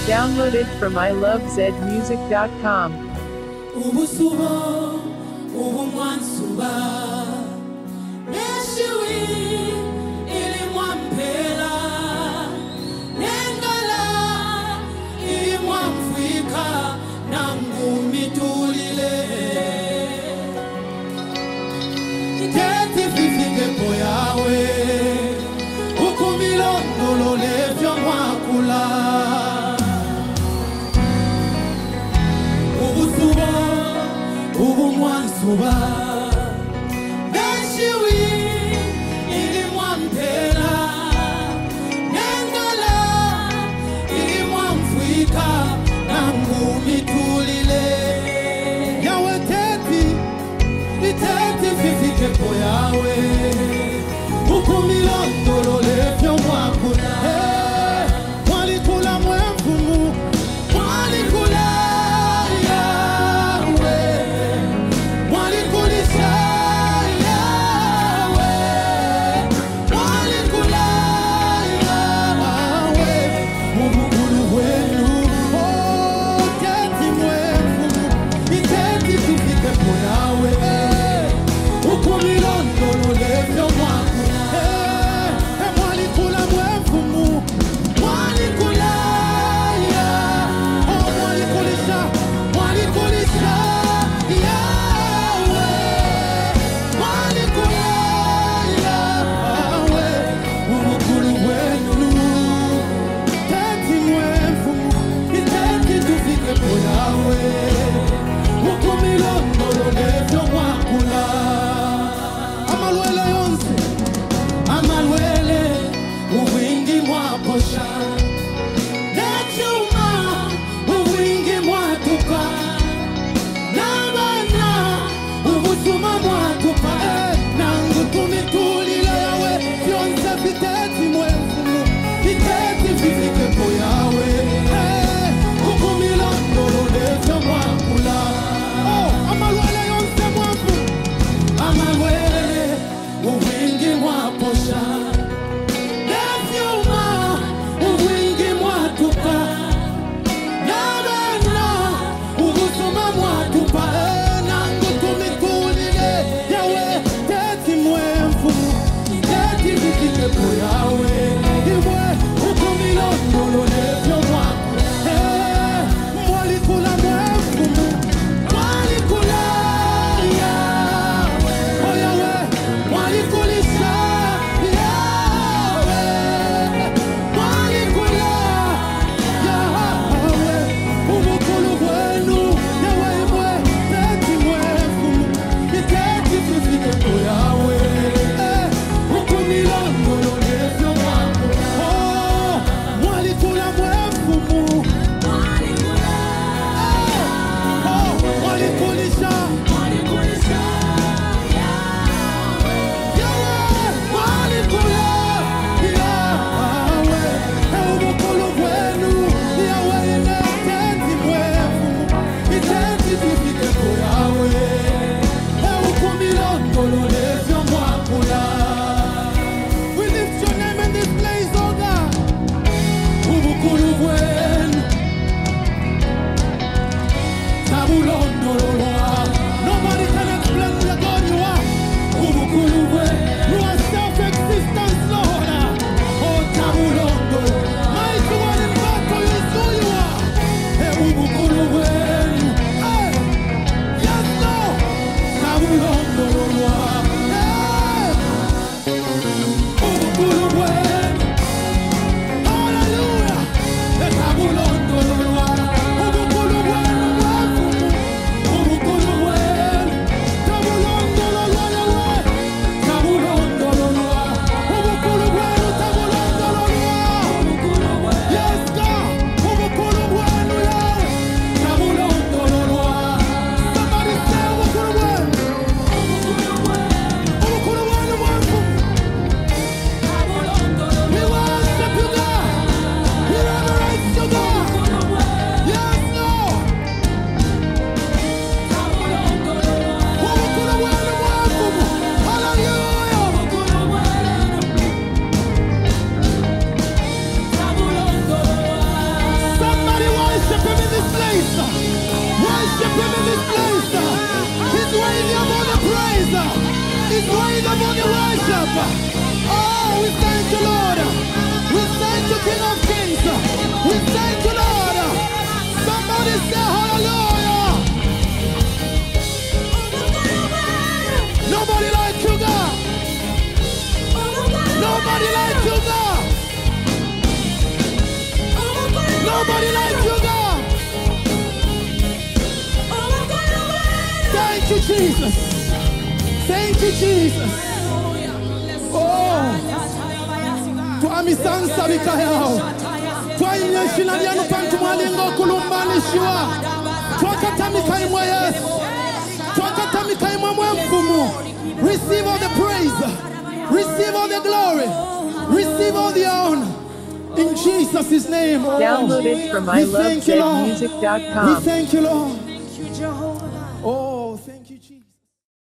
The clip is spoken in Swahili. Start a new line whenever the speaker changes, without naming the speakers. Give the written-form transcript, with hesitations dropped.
Downloaded from ilovezmusic.com.
Ubusubo, ubumwansuba, neshiwi ilimwampela, nengala ilimwamfika, nangumitulile. Keti fifike poyawe, ukumilondolo levyo mwakula. Ubumwansuba, for the worship. Oh, we thank you, Lord. We thank you, King of Kings. We thank you, Lord. Somebody say hallelujah. Nobody like you, God. Nobody like you, God. Nobody like you, God. Thank you, Jesus. Thank you, Jesus. Oh, Twami sansa bikayao. Twainya shinadiano pantu malingo kulumbani shiwa. Twakatamika imwe Yesu. Twakatamika imwe mfumu. Receive all the praise. Receive all the glory. Receive all the honor. In Jesus' name.
Download it from
We thank you, Lord.
ilovezmusic.com.
We thank you, Lord.
Thank you, Jehovah.